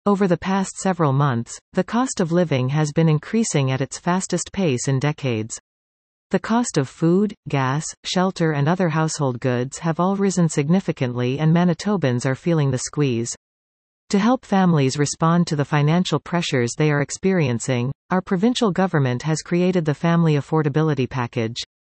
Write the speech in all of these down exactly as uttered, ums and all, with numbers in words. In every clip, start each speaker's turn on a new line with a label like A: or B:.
A: Over the past several months, the cost of living has been increasing at its fastest pace in decades. The cost of food, gas, shelter and other household goods have all risen significantly, and Manitobans are feeling the squeeze. To help families respond to the financial pressures they are experiencing, our provincial government has created the Family Affordability Package.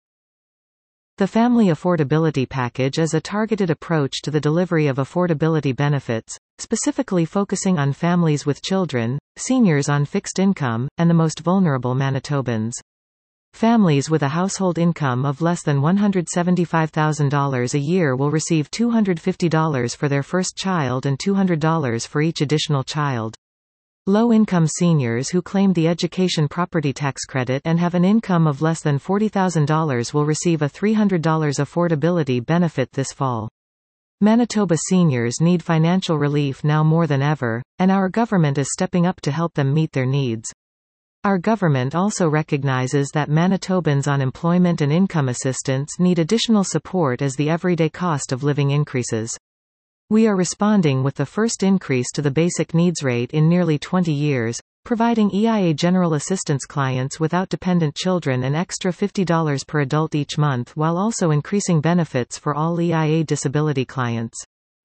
A: The Family Affordability Package is a targeted approach to the delivery of affordability benefits, specifically focusing on families with children, seniors on fixed income, and the most vulnerable Manitobans. Families with a household income of less than one hundred seventy-five thousand dollars a year will receive two hundred fifty dollars for their first child and two hundred dollars for each additional child. Low-income seniors who claim the Education Property Tax Credit and have an income of less than forty thousand dollars will receive a three hundred dollars affordability benefit this fall. Manitoba seniors need financial relief now more than ever, and our government is stepping up to help them meet their needs. Our government also recognizes that Manitobans on employment and income assistance need additional support as the everyday cost of living increases. We are responding with the first increase to the basic needs rate in nearly twenty years, providing E I A General Assistance clients without dependent children an extra fifty dollars per adult each month, while also increasing benefits for all E I A disability clients.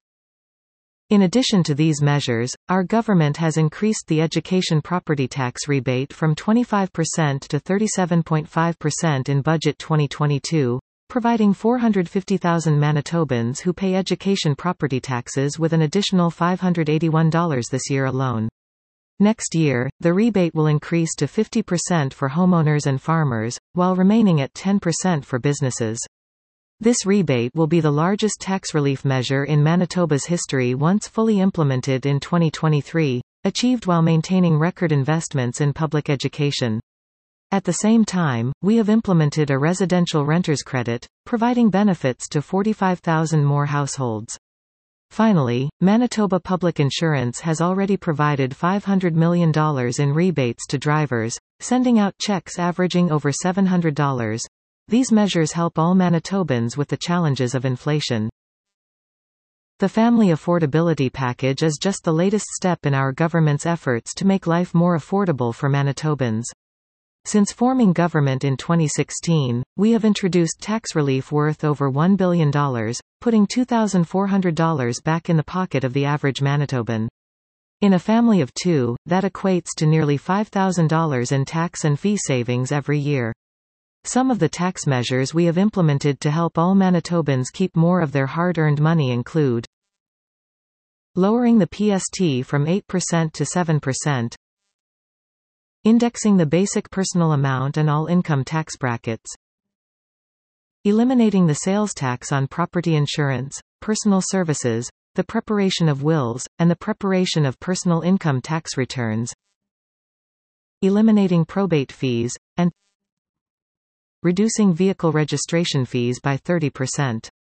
A: In addition to these measures, our government has increased the education property tax rebate from twenty-five percent to thirty-seven point five percent in Budget twenty twenty-two, providing four hundred fifty thousand Manitobans who pay education property taxes with an additional five hundred eighty-one dollars this year alone. Next year, the rebate will increase to fifty percent for homeowners and farmers, while remaining at ten percent for businesses. This rebate will be the largest tax relief measure in Manitoba's history once fully implemented in twenty twenty-three, achieved while maintaining record investments in public education. At the same time, we have implemented a residential renters credit, providing benefits to forty-five thousand more households. Finally, Manitoba Public Insurance has already provided five hundred million dollars in rebates to drivers, sending out checks averaging over seven hundred dollars. These measures help all Manitobans with the challenges of inflation. The Family Affordability Package is just the latest step in our government's efforts to make life more affordable for Manitobans. Since forming government in twenty sixteen, we have introduced tax relief worth over one billion dollars, putting two thousand four hundred dollars back in the pocket of the average Manitoban. In a family of two, that equates to nearly five thousand dollars in tax and fee savings every year. Some of the tax measures we have implemented to help all Manitobans keep more of their hard-earned money include lowering the P S T from eight percent to seven percent, indexing the basic personal amount and all income tax brackets, eliminating the sales tax on property insurance, personal services, the preparation of wills, and the preparation of personal income tax returns, eliminating probate fees, and reducing vehicle registration fees by thirty percent.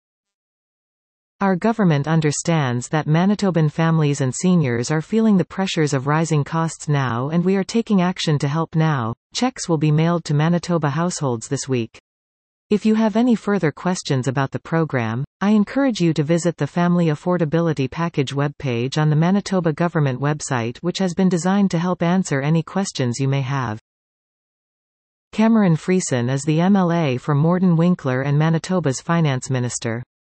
A: Our government understands that Manitoban families and seniors are feeling the pressures of rising costs now, and we are taking action to help now. Checks will be mailed to Manitoba households this week. If you have any further questions about the program, I encourage you to visit the Family Affordability Package webpage on the Manitoba government website, which has been designed to help answer any questions you may have. Cameron Friesen is the M L A for Morden Winkler and Manitoba's Finance Minister.